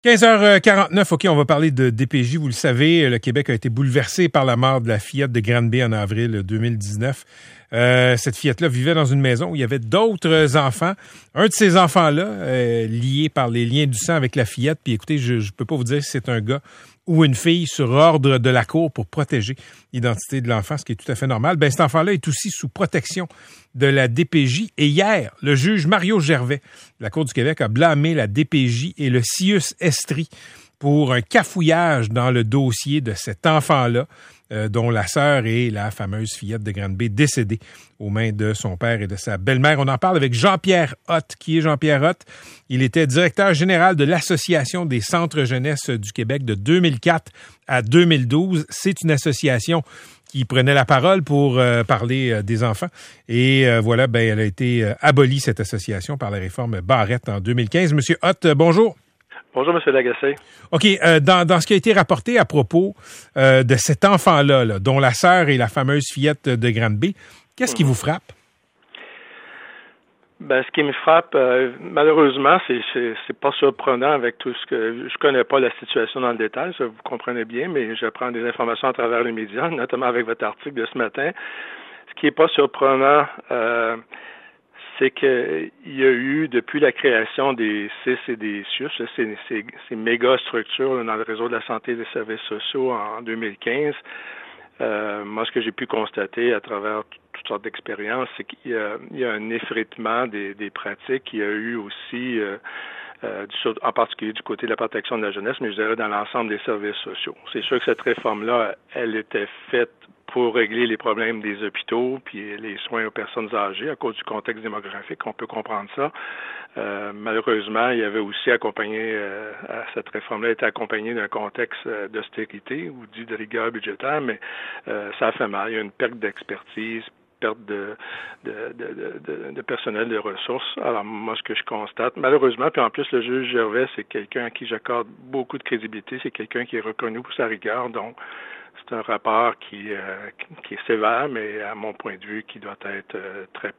15h49, OK, on va parler de DPJ. Vous le savez, le Québec a été bouleversé par la mort de la fillette de Granby en avril 2019. Cette fillette-là vivait dans une maison où il y avait d'autres enfants. Un de ces enfants-là, lié par les liens du sang avec la fillette, puis écoutez, je peux pas vous dire si c'est un gars ou une fille sur ordre de la cour pour protéger l'identité de l'enfant, ce qui est tout à fait normal. Ben, cet enfant-là est aussi sous protection de la DPJ. Et hier, le juge Mario Gervais de la Cour du Québec a blâmé la DPJ et le CIUS Estrie pour un cafouillage dans le dossier de cet enfant-là, dont la sœur est la fameuse fillette de Granby décédée aux mains de son père et de sa belle-mère. On en parle avec Jean-Pierre Hott. Qui est Jean-Pierre Hott? Il était directeur général de l'Association des centres jeunesse du Québec de 2004 à 2012. C'est une association qui prenait la parole pour parler des enfants. Et voilà, ben elle a été abolie, cette association, par la réforme Barrette en 2015. Monsieur Hott, bonjour. Bonjour, M. Lagacé. OK. Dans ce qui a été rapporté à propos de cet enfant-là, là, dont la sœur est la fameuse fillette de Granby, qu'est-ce qui vous frappe? Ben, ce qui me frappe, malheureusement, c'est pas surprenant avec tout ce que... Je connais pas la situation dans le détail, ça vous comprenez bien, mais je prends des informations à travers les médias, notamment avec votre article de ce matin. Ce qui est pas surprenant... c'est qu'il y a eu, depuis la création des CIS et des CIUS, ces méga structures là, dans le réseau de la santé et des services sociaux en 2015, moi, ce que j'ai pu constater à travers toutes sortes d'expériences, c'est qu'il y a un effritement des pratiques. Il y a eu aussi, en particulier du côté de la protection de la jeunesse, mais je dirais dans l'ensemble des services sociaux. C'est sûr que cette réforme-là, elle était faite pour régler les problèmes des hôpitaux puis les soins aux personnes âgées à cause du contexte démographique, on peut comprendre ça. Malheureusement, il y avait aussi accompagné, cette réforme-là était accompagnée d'un contexte d'austérité ou dit de rigueur budgétaire, mais ça a fait mal. Il y a une perte d'expertise, perte de personnel, de ressources. Alors, moi, ce que je constate, malheureusement, puis en plus, le juge Gervais, c'est quelqu'un à qui j'accorde beaucoup de crédibilité, c'est quelqu'un qui est reconnu pour sa rigueur, donc c'est un rapport qui est sévère, mais à mon point de vue, qui doit être très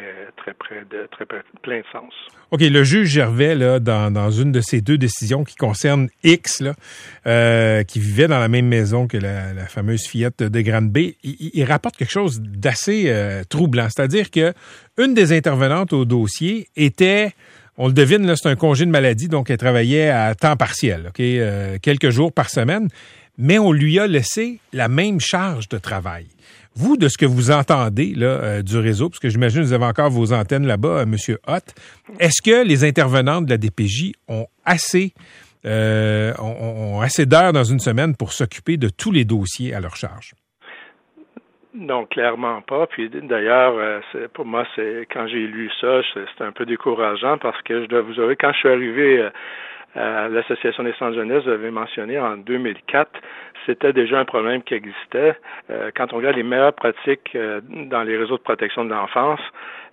plein de sens. OK, le juge Gervais, là, dans une de ces deux décisions qui concerne X, là, qui vivait dans la même maison que la fameuse fillette de Granby, il rapporte quelque chose d'assez troublant. C'est-à-dire que une des intervenantes au dossier était... On le devine, là, c'est un congé de maladie, donc elle travaillait à temps partiel, OK, quelques jours par semaine, mais on lui a laissé la même charge de travail. Vous, de ce que vous entendez là, du réseau, parce que j'imagine que vous avez encore vos antennes là-bas, M. Hott, est-ce que les intervenantes de la DPJ ont assez d'heures dans une semaine pour s'occuper de tous les dossiers à leur charge? Non, clairement pas. Puis d'ailleurs, pour moi, quand j'ai lu ça, c'était un peu décourageant parce que je dois vous avouer, quand je suis arrivé à l'Association des centres jeunesse, vous avez mentionné en 2004, c'était déjà un problème qui existait. Quand on regarde les meilleures pratiques dans les réseaux de protection de l'enfance,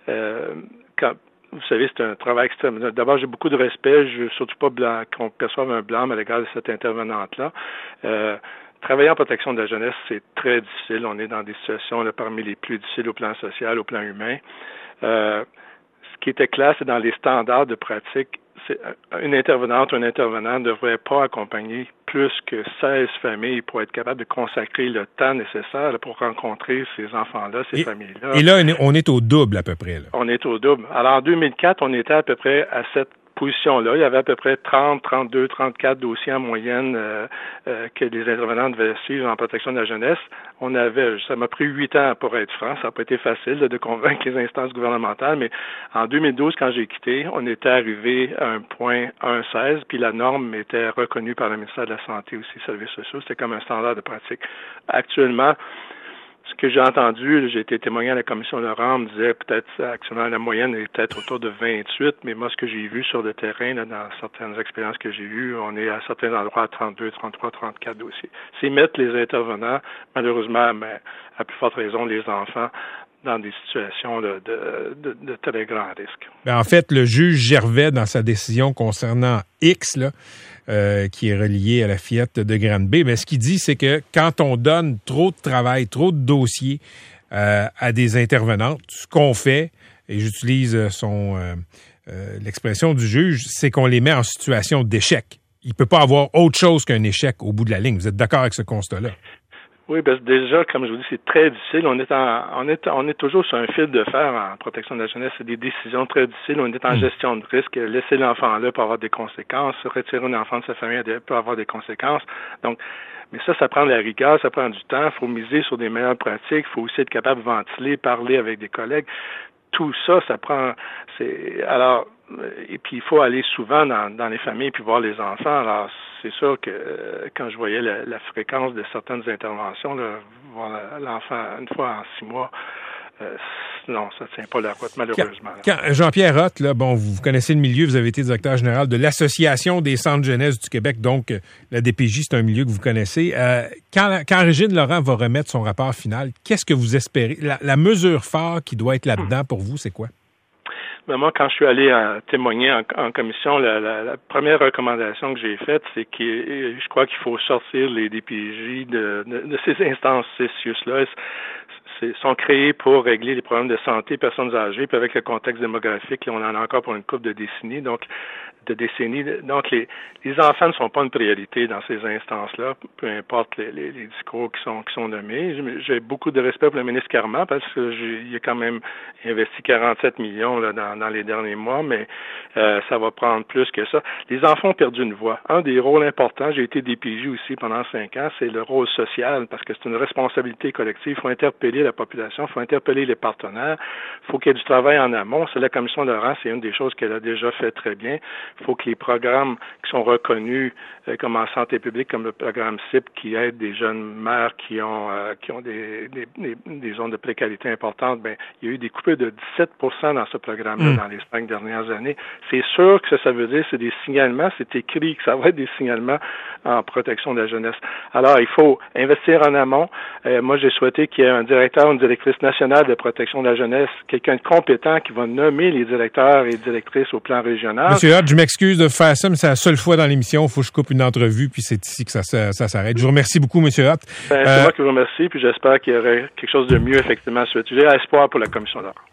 vous savez, c'est un travail extrême. D'abord, j'ai beaucoup de respect. Je veux surtout pas qu'on perçoive un blâme à l'égard de cette intervenante-là. Travailler en protection de la jeunesse, c'est très difficile. On est dans des situations là, parmi les plus difficiles au plan social, au plan humain. Ce qui était clair, c'est dans les standards de pratique, une intervenante ou un intervenant ne devrait pas accompagner plus que 16 familles pour être capable de consacrer le temps nécessaire pour rencontrer ces enfants-là, ces familles-là. Et là, on est au double à peu près. Là. On est au double. Alors, en 2004, on était à peu près à cette position-là. Il y avait à peu près 30, 32, 34 dossiers en moyenne que les intervenants devaient suivre en protection de la jeunesse. Ça m'a pris 8 ans pour être franc. Ça n'a pas été facile de convaincre les instances gouvernementales, mais en 2012, quand j'ai quitté, on était arrivé à un point 1,16, puis la norme était reconnue par le ministère de la Santé aussi, Services sociaux. C'était comme un standard de pratique. Actuellement, ce que j'ai entendu, j'ai été témoin à la commission Laurent, on me disait peut-être actuellement la moyenne est peut-être autour de 28, mais moi ce que j'ai vu sur le terrain, là, dans certaines expériences que j'ai eues, on est à certains endroits à 32, 33, 34 dossiers. C'est mettre les intervenants, malheureusement, mais à plus forte raison les enfants, dans des situations de très grand risque. Ben en fait, le juge Gervais, dans sa décision concernant X, là, qui est relié à la fillette de Granby, mais ce qu'il dit, c'est que quand on donne trop de travail, trop de dossiers à des intervenantes, ce qu'on fait, et j'utilise l'expression du juge, c'est qu'on les met en situation d'échec. il peut pas avoir autre chose qu'un échec au bout de la ligne. Vous êtes d'accord avec ce constat-là? Oui, parce que déjà, comme je vous dis, c'est très difficile. On est toujours sur un fil de fer en protection de la jeunesse. C'est des décisions très difficiles. On est en gestion de risque. Laisser l'enfant là peut avoir des conséquences. Retirer un enfant de sa famille peut avoir des conséquences. Donc, mais ça prend de la rigueur, ça prend du temps. Il faut miser sur des meilleures pratiques. Il faut aussi être capable de ventiler, parler avec des collègues. Tout ça, alors, et puis il faut aller souvent dans les familles puis voir les enfants. Alors, c'est sûr que quand je voyais la fréquence de certaines interventions, là, voir l'enfant une fois en 6 mois, non, ça ne tient pas la route, malheureusement. Quand Jean-Pierre Hott, là, bon, vous connaissez le milieu, vous avez été directeur général de l'Association des centres jeunesse du Québec, donc la DPJ, c'est un milieu que vous connaissez. Quand Régine Laurent va remettre son rapport final, qu'est-ce que vous espérez? La mesure phare qui doit être là-dedans pour vous, c'est quoi? Ben moi, quand je suis allé témoigner en commission, la première recommandation que j'ai faite, c'est que je crois qu'il faut sortir les DPJ de ces instances CCIUS-là. Sont créés pour régler les problèmes de santé des personnes âgées, puis avec le contexte démographique, là, on en a encore pour une couple de décennies. Donc, les enfants ne sont pas une priorité dans ces instances-là, peu importe les discours qui sont nommés. J'ai beaucoup de respect pour le ministre Carman parce qu'il a quand même investi 47 millions là, dans les derniers mois, mais ça va prendre plus que ça. Les enfants ont perdu une voix. Un des rôles importants, j'ai été DPJ aussi pendant 5 ans, c'est le rôle social parce que c'est une responsabilité collective. Il faut interpeller la population, il faut interpeller les partenaires, il faut qu'il y ait du travail en amont. C'est la commission Laurent, c'est une des choses qu'elle a déjà fait très bien. Il faut que les programmes qui sont reconnus comme en santé publique, comme le programme CIP, qui aide des jeunes mères qui ont des zones de précarité importantes, ben il y a eu des coupures de 17% dans ce programme-là dans les 5 dernières années. C'est sûr que ça veut dire c'est des signalements, c'est écrit que ça va être des signalements en protection de la jeunesse. Alors, il faut investir en amont. Moi, j'ai souhaité qu'il y ait un directeur, une directrice nationale de protection de la jeunesse, quelqu'un de compétent qui va nommer les directeurs et directrices au plan régional. Monsieur Hott, je m'excuse de faire ça, mais c'est la seule fois dans l'émission. Il faut que je coupe une entrevue, puis c'est ici que ça s'arrête. Je vous remercie beaucoup, Monsieur Hott. C'est moi qui vous remercie, puis j'espère qu'il y aurait quelque chose de mieux, effectivement, sur le sujet. Espoir pour la commission d'or.